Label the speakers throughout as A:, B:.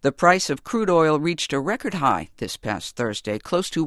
A: The price of crude oil reached a record high this past Thursday, close to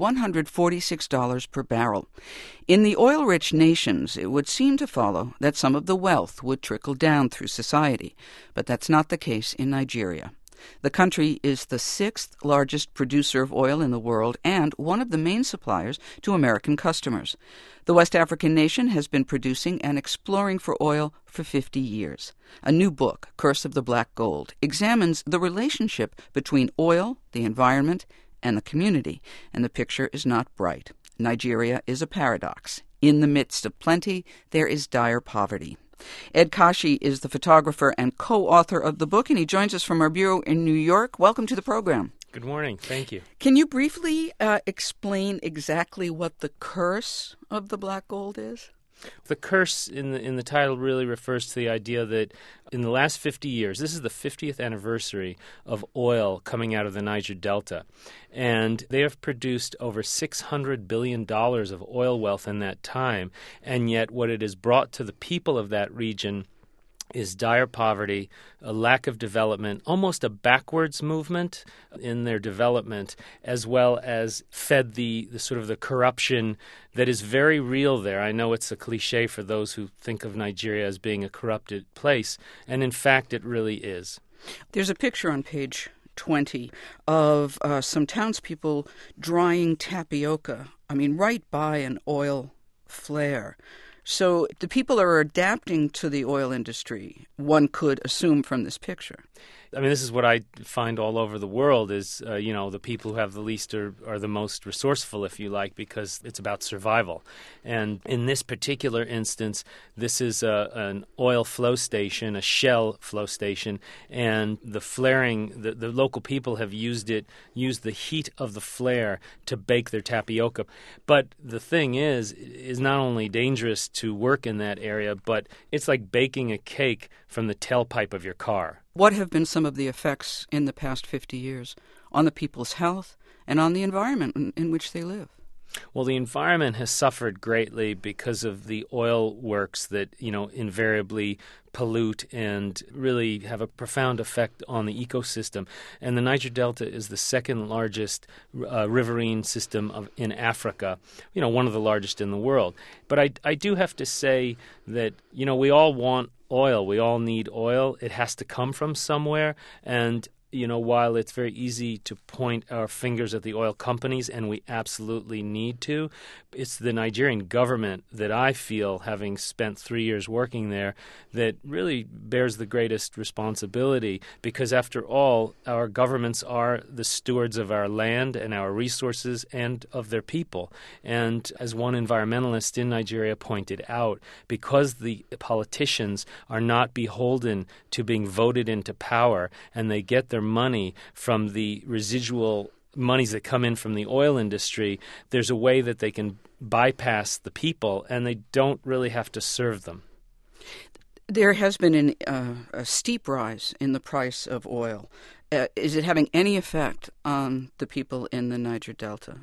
A: $146 per barrel. In the oil-rich nations, it would seem to follow that some of the wealth would trickle down through society, but that's not the case in Nigeria. The country is the sixth largest producer of oil in the world and one of the main suppliers to American customers. The West African nation has been producing and exploring for oil for 50 years. A new book, Curse of the Black Gold, examines the relationship between oil, the environment, and the community, and the picture is not bright. Nigeria is a paradox. In the midst of plenty, there is dire poverty. Ed Kashi is the photographer and co-author of the book, and he joins us from our bureau in New York. Welcome to the program.
B: Good morning. Thank you.
A: Can you briefly explain exactly what the curse of the black gold is?
B: The curse in the title really refers to the idea that in the last 50 years, this is the 50th anniversary of oil coming out of the Niger Delta, and they have produced over $600 billion of oil wealth in that time, and yet what it has brought to the people of that region is dire poverty, a lack of development, almost a backwards movement in their development, as well as fed the sort of the corruption that is very real there. I know it's a cliche for those who think of Nigeria as being a corrupted place, and in fact it really is.
A: There's a picture on page 20 of some townspeople drying tapioca, right by an oil flare. So the people are adapting to the oil industry, one could assume from this picture.
B: This is what I find all over the world is, the people who have the least are the most resourceful, if you like, because it's about survival. And in this particular instance, this is an oil flow station, a shell flow station, and the flaring, the local people have used the heat of the flare to bake their tapioca. But the thing is not only dangerous to work in that area, but it's like baking a cake from the tailpipe of your car.
A: What have been some of the effects in the past 50 years on the people's health and on the environment in which they live?
B: Well, the environment has suffered greatly because of the oil works that, invariably pollute and really have a profound effect on the ecosystem. And the Niger Delta is the second largest riverine system in Africa, one of the largest in the world. But I do have to say that, we all want oil. We all need oil. It has to come from somewhere. And while it's very easy to point our fingers at the oil companies, and we absolutely need to, it's the Nigerian government that I feel, having spent 3 years working there, that really bears the greatest responsibility, because after all, our governments are the stewards of our land and our resources and of their people. And as one environmentalist in Nigeria pointed out, because the politicians are not beholden to being voted into power and they get their money from the residual monies that come in from the oil industry, there's a way that they can bypass the people and they don't really have to serve them.
A: There has been a steep rise in the price of oil. Is it having any effect on the people in the Niger Delta?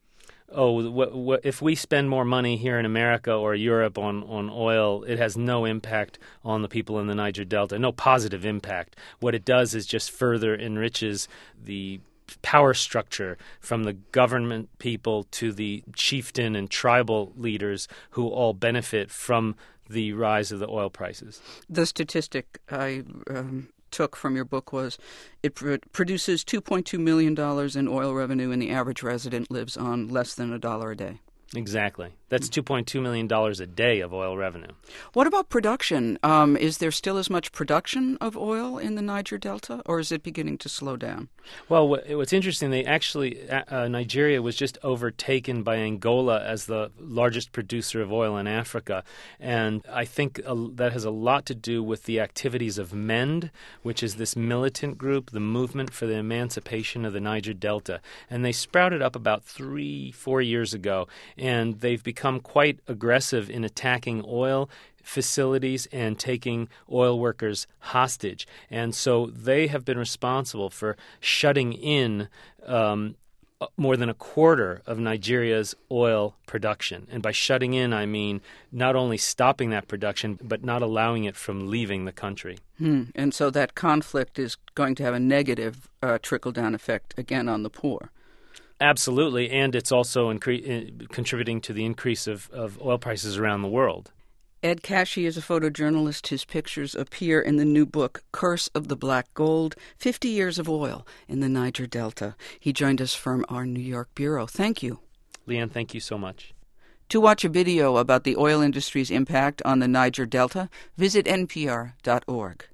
B: If we spend more money here in America or Europe on oil, it has no impact on the people in the Niger Delta, no positive impact. What it does is just further enriches the power structure from the government people to the chieftain and tribal leaders who all benefit from the rise of the oil prices.
A: The statistic I took from your book was it produces $2.2 million in oil revenue, and the average resident lives on less than $1 a day.
B: Exactly. That's $2.2 million a day of oil revenue.
A: What about production? Is there still as much production of oil in the Niger Delta, or is it beginning to slow down?
B: Well, what's interesting, Nigeria was just overtaken by Angola as the largest producer of oil in Africa. And I think that has a lot to do with the activities of MEND, which is this militant group, the Movement for the Emancipation of the Niger Delta. And they sprouted up about 3-4 years ago, and they've become quite aggressive in attacking oil facilities and taking oil workers hostage. And so they have been responsible for shutting in more than a quarter of Nigeria's oil production. And by shutting in, I mean not only stopping that production, but not allowing it from leaving the country.
A: And so that conflict is going to have a negative trickle-down effect, again, on the poor.
B: Absolutely, and it's also contributing to the increase of oil prices around the world.
A: Ed Cashy is a photojournalist. His pictures appear in the new book, Curse of the Black Gold, 50 Years of Oil in the Niger Delta. He joined us from our New York bureau. Thank you.
B: Leanne, thank you so much.
A: To watch a video about the oil industry's impact on the Niger Delta, visit npr.org.